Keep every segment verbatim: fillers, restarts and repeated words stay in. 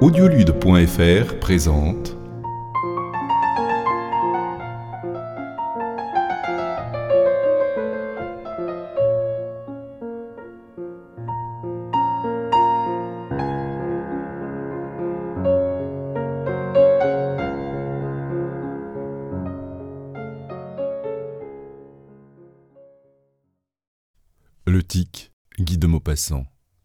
Audiolude point F R présente Le Tic, Guy de Maupassant.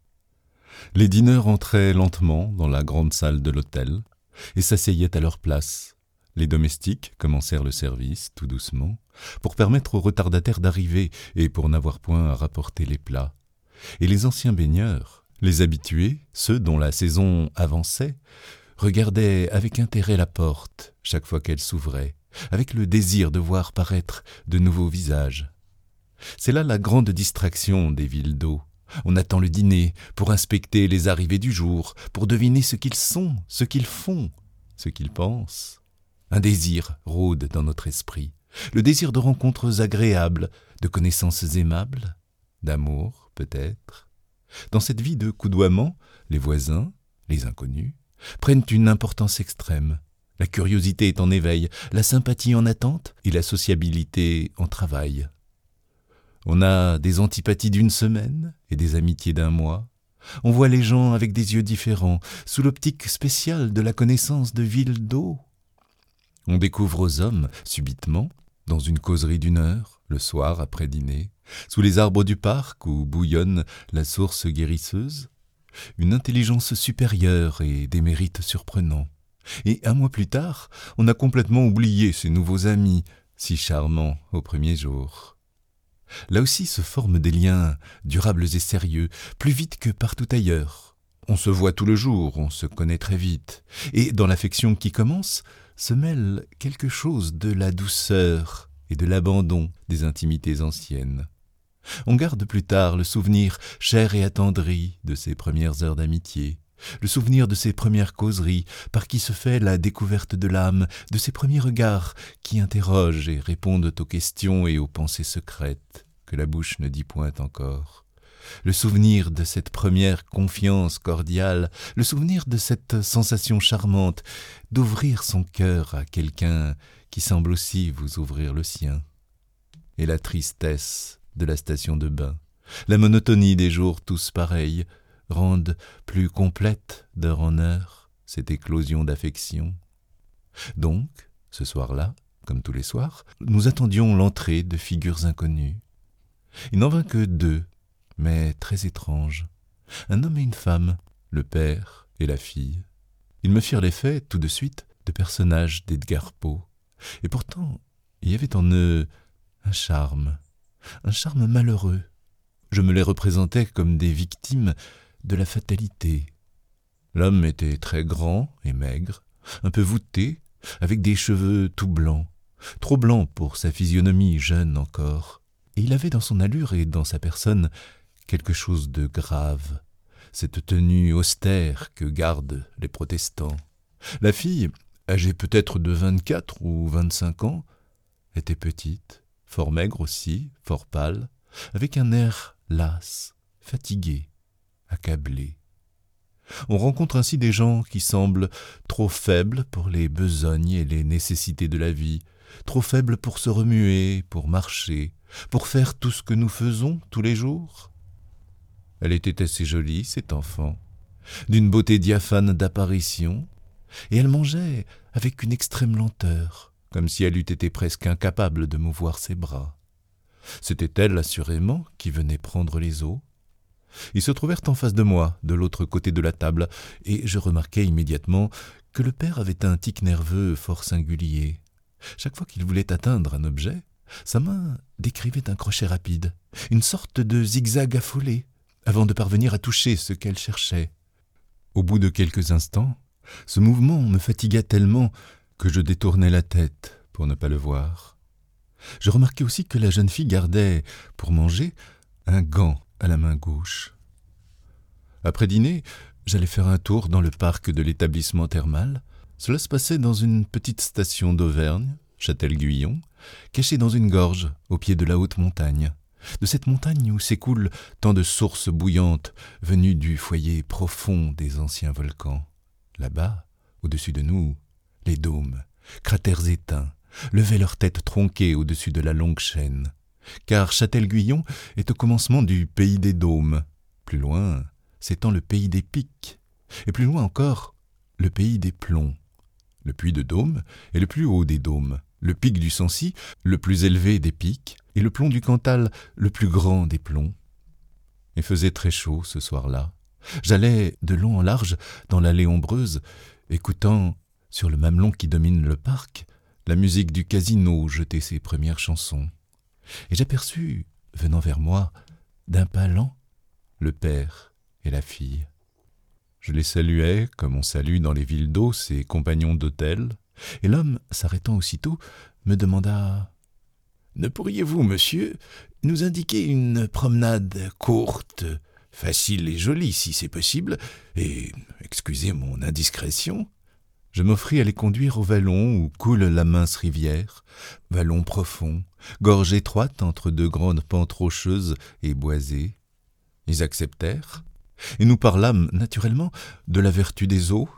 Les dîneurs entraient lentement dans la grande salle de l'hôtel et s'asseyaient à leur place. Les domestiques commencèrent le service, tout doucement, pour permettre aux retardataires d'arriver et pour n'avoir point à rapporter les plats. Et les anciens baigneurs, les habitués, ceux dont la saison avançait, regardaient avec intérêt la porte chaque fois qu'elle s'ouvrait, avec le désir de voir paraître de nouveaux visages. C'est là la grande distraction des villes d'eau. On attend le dîner pour inspecter les arrivées du jour, pour deviner ce qu'ils sont, ce qu'ils font, ce qu'ils pensent. Un désir rôde dans notre esprit, le désir de rencontres agréables, de connaissances aimables, d'amour peut-être. Dans cette vie de coudoiement, les voisins, les inconnus, prennent une importance extrême. La curiosité est en éveil, la sympathie en attente et la sociabilité en travail. On a des antipathies d'une semaine et des amitiés d'un mois. On voit les gens avec des yeux différents, sous l'optique spéciale de la connaissance de villes d'eau. On découvre aux hommes, subitement, dans une causerie d'une heure, le soir après dîner, sous les arbres du parc où bouillonne la source guérisseuse, une intelligence supérieure et des mérites surprenants. Et un mois plus tard, on a complètement oublié ces nouveaux amis, si charmants au premier jour. Là aussi se forment des liens durables et sérieux, plus vite que partout ailleurs. On se voit tout le jour, on se connaît très vite. Et dans l'affection qui commence, se mêle quelque chose de la douceur et de l'abandon des intimités anciennes. On garde plus tard le souvenir cher et attendri de ces premières heures d'amitié, le souvenir de ces premières causeries par qui se fait la découverte de l'âme, de ces premiers regards qui interrogent et répondent aux questions et aux pensées secrètes que la bouche ne dit point encore. Le souvenir de cette première confiance cordiale, le souvenir de cette sensation charmante d'ouvrir son cœur à quelqu'un qui semble aussi vous ouvrir le sien. Et la tristesse de la station de bain, la monotonie des jours tous pareils, rendent plus complète d'heure en heure cette éclosion d'affection. Donc, ce soir-là, comme tous les soirs, nous attendions l'entrée de figures inconnues. Il n'en vint que deux, mais très étranges. Un homme et une femme, le père et la fille. Ils me firent l'effet, tout de suite, de personnages d'Edgar Poe. Et pourtant, il y avait en eux un charme, un charme malheureux. Je me les représentais comme des victimes de la fatalité. L'homme était très grand et maigre, un peu voûté, avec des cheveux tout blancs, trop blancs pour sa physionomie jeune encore. Et il avait dans son allure et dans sa personne quelque chose de grave, cette tenue austère que gardent les protestants. La fille, âgée peut-être de vingt-quatre ou vingt-cinq ans, était petite, fort maigre aussi, fort pâle, avec un air las, fatigué, accablé. On rencontre ainsi des gens qui semblent trop faibles pour les besognes et les nécessités de la vie, trop faibles pour se remuer, pour marcher, pour faire tout ce que nous faisons tous les jours. Elle était assez jolie, cette enfant, d'une beauté diaphane d'apparition, et elle mangeait avec une extrême lenteur, comme si elle eût été presque incapable de mouvoir ses bras. C'était elle, assurément, qui venait prendre les os. Ils se trouvèrent en face de moi, de l'autre côté de la table, et je remarquai immédiatement que le père avait un tic nerveux fort singulier. Chaque fois qu'il voulait atteindre un objet, sa main décrivait un crochet rapide, une sorte de zigzag affolé, avant de parvenir à toucher ce qu'elle cherchait. Au bout de quelques instants, ce mouvement me fatigua tellement que je détournai la tête pour ne pas le voir. Je remarquai aussi que la jeune fille gardait, pour manger, un gant à la main gauche. Après dîner, j'allais faire un tour dans le parc de l'établissement thermal. Cela se passait dans une petite station d'Auvergne, Châtel-Guyon, cachée dans une gorge au pied de la haute montagne, de cette montagne où s'écoulent tant de sources bouillantes venues du foyer profond des anciens volcans. Là-bas, au-dessus de nous, les dômes, cratères éteints, levaient leurs têtes tronquées au-dessus de la longue chaîne, car Châtel-Guyon est au commencement du pays des dômes. Plus loin s'étend le pays des pics, et plus loin encore, le pays des plombs. Le puy de Dôme est le plus haut des dômes, le pic du Sancy, le plus élevé des pics, et le plomb du Cantal, le plus grand des plombs. Il faisait très chaud ce soir-là. J'allais de long en large dans l'allée ombreuse, écoutant, sur le mamelon qui domine le parc, la musique du casino jeter ses premières chansons. Et j'aperçus, venant vers moi, d'un pas lent, le père et la fille. Je les saluais, comme on salue dans les villes d'eau ses compagnons d'hôtel, et l'homme, s'arrêtant aussitôt, me demanda « Ne pourriez-vous, monsieur, nous indiquer une promenade courte, facile et jolie, si c'est possible, et excusez mon indiscrétion ?» Je m'offris à les conduire au vallon où coule la mince rivière, vallon profond, gorge étroite entre deux grandes pentes rocheuses et boisées. Ils acceptèrent, et nous parlâmes naturellement de la vertu des eaux.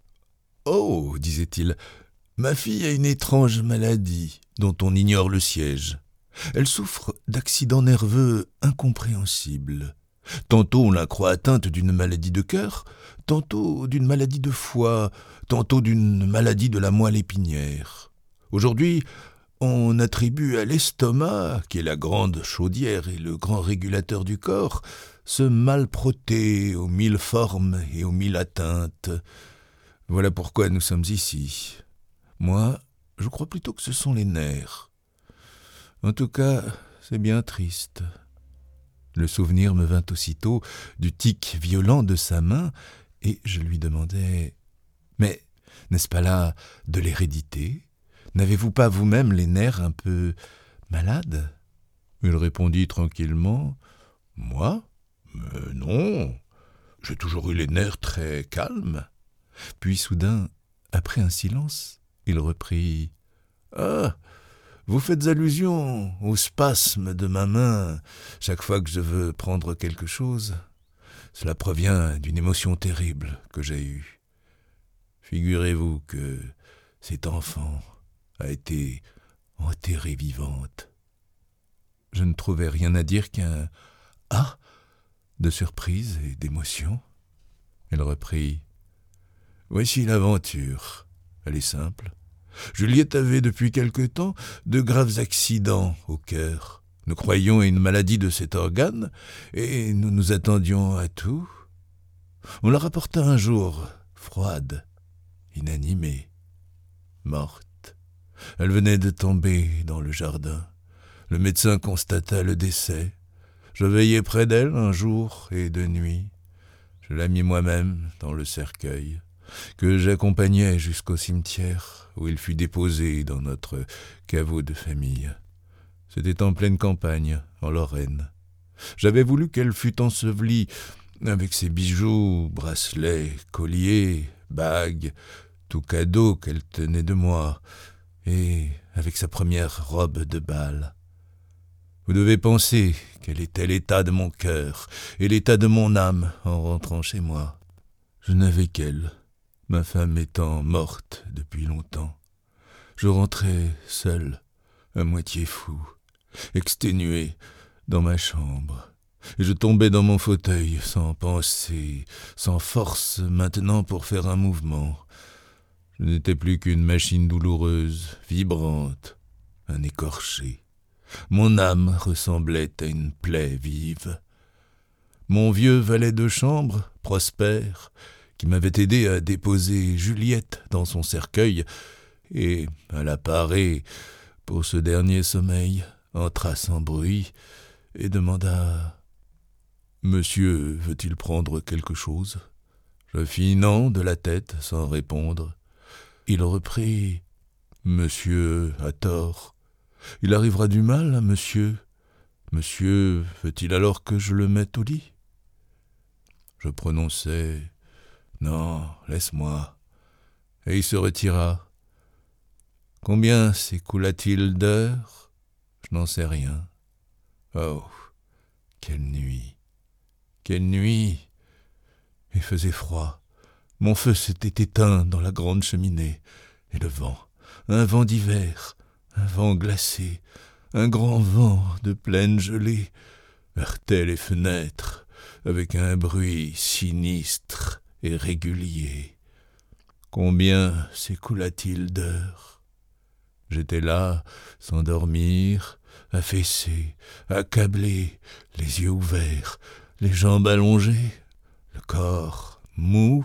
« Oh, disait-il, ma fille a une étrange maladie dont on ignore le siège. Elle souffre d'accidents nerveux incompréhensibles. Tantôt on la croit atteinte d'une maladie de cœur, tantôt d'une maladie de foie, tantôt d'une maladie de la moelle épinière. Aujourd'hui, on attribue à l'estomac, qui est la grande chaudière et le grand régulateur du corps, ce mal protée aux mille formes et aux mille atteintes. Voilà pourquoi nous sommes ici. Moi, je crois plutôt que ce sont les nerfs. En tout cas, c'est bien triste. » Le souvenir me vint aussitôt du tic violent de sa main, et je lui demandai « Mais n'est-ce pas là de l'hérédité ? N'avez-vous pas vous-même les nerfs un peu malades ?» Il répondit tranquillement « Moi ? Mais non, j'ai toujours eu les nerfs très calmes. » Puis soudain, après un silence, il reprit « Ah ! Vous faites allusion au spasme de ma main chaque fois que je veux prendre quelque chose. Cela provient d'une émotion terrible que j'ai eue. Figurez-vous que cet enfant a été enterrée vivante. » Je ne trouvais rien à dire qu'un « Ah !» de surprise et d'émotion. Elle reprit « Voici l'aventure. Elle est simple. Juliette avait depuis quelque temps de graves accidents au cœur. Nous croyions à une maladie de cet organe et nous nous attendions à tout. On la rapporta un jour, froide, inanimée, morte. Elle venait de tomber dans le jardin. Le médecin constata le décès. Je veillais près d'elle un jour et de nuit. Je la mis moi-même dans le cercueil, que j'accompagnais jusqu'au cimetière, où il fut déposé dans notre caveau de famille. C'était en pleine campagne, en Lorraine. J'avais voulu qu'elle fût ensevelie avec ses bijoux, bracelets, colliers, bagues, tout cadeau qu'elle tenait de moi, et avec sa première robe de bal. Vous devez penser quel était l'état de mon cœur et l'état de mon âme en rentrant chez moi. Je n'avais qu'elle, ma femme étant morte depuis longtemps. Je rentrais seul, à moitié fou, exténué, dans ma chambre, et je tombais dans mon fauteuil sans pensée, sans force maintenant pour faire un mouvement. Je n'étais plus qu'une machine douloureuse, vibrante, un écorché. Mon âme ressemblait à une plaie vive. Mon vieux valet de chambre, Prosper, qui m'avait aidé à déposer Juliette dans son cercueil et à la parer pour ce dernier sommeil, entra sans bruit et demanda « Monsieur veut-il prendre quelque chose ?» Je fis non de la tête sans répondre. Il reprit « Monsieur a tort. Il arrivera du mal à monsieur. Monsieur veut-il alors que je le mette au lit ?» Je prononçai « Non, laisse-moi. » Et il se retira. Combien s'écoula-t-il d'heures ? Je n'en sais rien. Oh, quelle nuit, quelle nuit ! Il faisait froid, Mon feu s'était éteint dans la grande cheminée, et le vent, un vent d'hiver, un vent glacé, un grand vent de plaine gelée, heurtait les fenêtres avec un bruit sinistre et régulier. Combien s'écoula-t-il d'heures? J'étais là, sans dormir, affaissé, accablé, les yeux ouverts, les jambes allongées, le corps mou,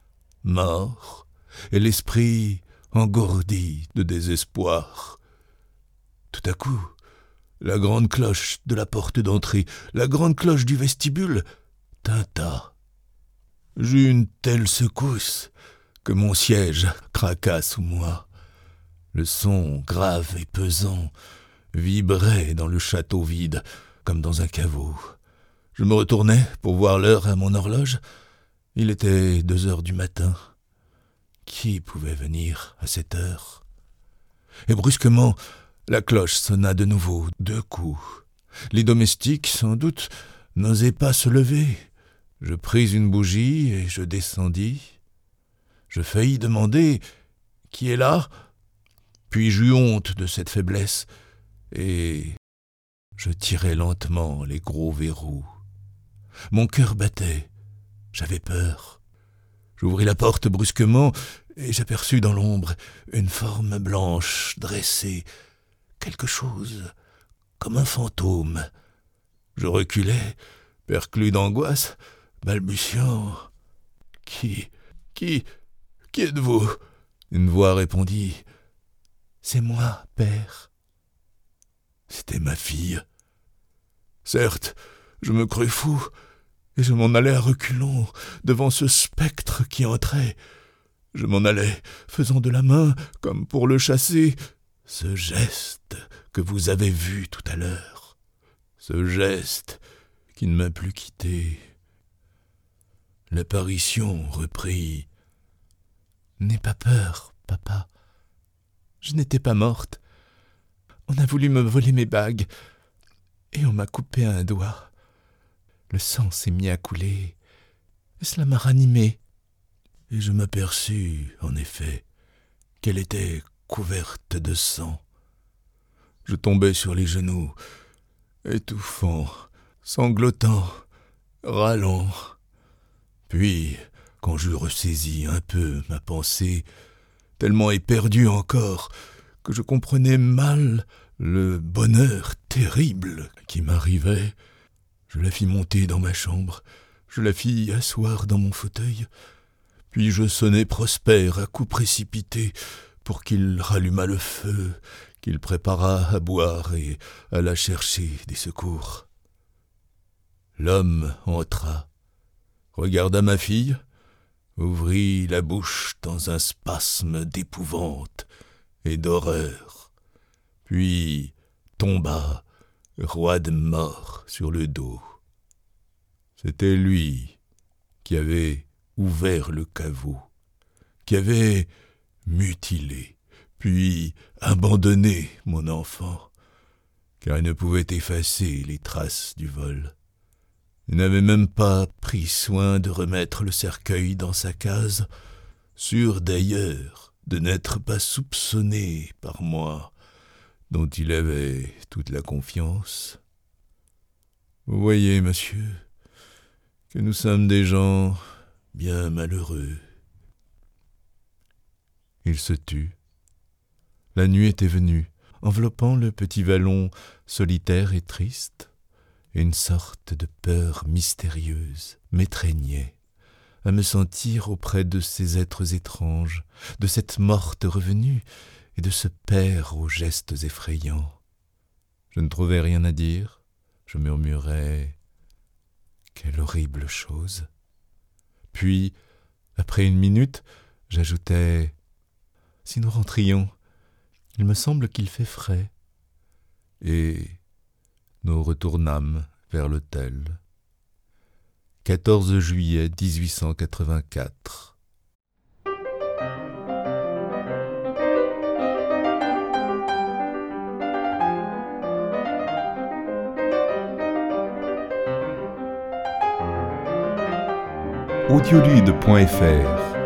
mort, et l'esprit engourdi de désespoir. Tout à coup, la grande cloche de la porte d'entrée, la grande cloche du vestibule, tinta. J'eus une telle secousse que mon siège craqua sous moi. Le son grave et pesant vibrait dans le château vide, comme dans un caveau. Je me retournai pour voir l'heure à mon horloge. Il était deux heures du matin. Qui pouvait venir à cette heure? Et brusquement, la cloche sonna de nouveau, deux coups. Les domestiques, sans doute, n'osaient pas se lever. Je pris une bougie et je descendis. Je faillis demander « Qui est là ?» Puis j'eus honte de cette faiblesse, et je tirai lentement les gros verrous. Mon cœur battait, j'avais peur. J'ouvris la porte brusquement, et j'aperçus dans l'ombre une forme blanche dressée, quelque chose comme un fantôme. Je reculai, perclus d'angoisse, balbutiant. « Qui, qui, qui êtes-vous » Une voix répondit. « C'est moi, père. » C'était ma fille. Certes, je me crus fou, et je m'en allais à reculons devant ce spectre qui entrait. Je m'en allais, faisant de la main, comme pour le chasser, ce geste que vous avez vu tout à l'heure, ce geste qui ne m'a plus quitté. L'apparition reprit. « N'aie pas peur, papa. Je n'étais pas morte. On a voulu me voler mes bagues, et on m'a coupé un doigt. Le sang s'est mis à couler, et cela m'a ranimée. » Et je m'aperçus, en effet, qu'elle était couverte de sang. Je tombai sur les genoux, étouffant, sanglotant, râlant. Puis, quand j'eus ressaisi un peu ma pensée, tellement éperdue encore que je comprenais mal le bonheur terrible qui m'arrivait, je la fis monter dans ma chambre, je la fis asseoir dans mon fauteuil, puis je sonnai Prosper à coups précipités pour qu'il rallumât le feu, qu'il préparât à boire et alla chercher des secours. L'homme entra, regarda ma fille, ouvrit la bouche dans un spasme d'épouvante et d'horreur, puis tomba, roide mort, sur le dos. C'était lui qui avait ouvert le caveau, qui avait mutilé, puis abandonné mon enfant, car il ne pouvait effacer les traces du vol. Il n'avait même pas pris soin de remettre le cercueil dans sa case, sûr d'ailleurs de n'être pas soupçonné par moi, dont il avait toute la confiance. Vous voyez, monsieur, que nous sommes des gens bien malheureux. Il se tut. La nuit était venue, enveloppant le petit vallon solitaire et triste, et une sorte de peur mystérieuse m'étreignait à me sentir auprès de ces êtres étranges, de cette morte revenue et de ce père aux gestes effrayants. Je ne trouvais rien à dire, je murmurais « Quelle horrible chose !» Puis, après une minute, j'ajoutai « Si nous rentrions, il me semble qu'il fait frais. » Et nous retournâmes vers l'hôtel. quatorze juillet dix-huit cent quatre-vingt-quatre. audiolude point f r